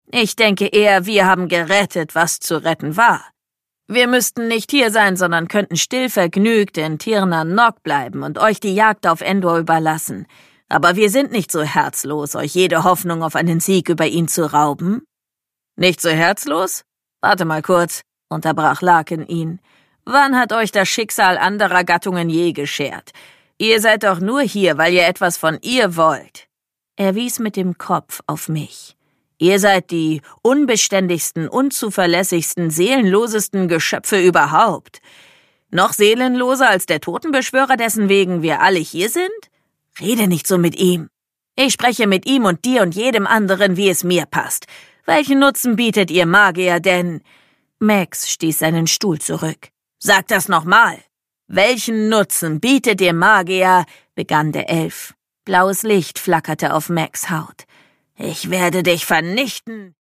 Ich denke eher, wir haben gerettet, was zu retten war. Wir müssten nicht hier sein, sondern könnten stillvergnügt in Tir na Nog bleiben und euch die Jagd auf Endor überlassen. Aber wir sind nicht so herzlos, euch jede Hoffnung auf einen Sieg über ihn zu rauben. Nicht so herzlos? Warte mal kurz, unterbrach Larkin ihn. Wann hat euch das Schicksal anderer Gattungen je geschert? Ihr seid doch nur hier, weil ihr etwas von ihr wollt. Er wies mit dem Kopf auf mich. Ihr seid die unbeständigsten, unzuverlässigsten, seelenlosesten Geschöpfe überhaupt. Noch seelenloser als der Totenbeschwörer, dessen wegen wir alle hier sind? Rede nicht so mit ihm. Ich spreche mit ihm und dir und jedem anderen, wie es mir passt. Welchen Nutzen bietet ihr Magier denn? Max stieß seinen Stuhl zurück. Sag das nochmal. Welchen Nutzen bietet ihr Magier? Begann der Elf. Blaues Licht flackerte auf Max' Haut. Ich werde dich vernichten.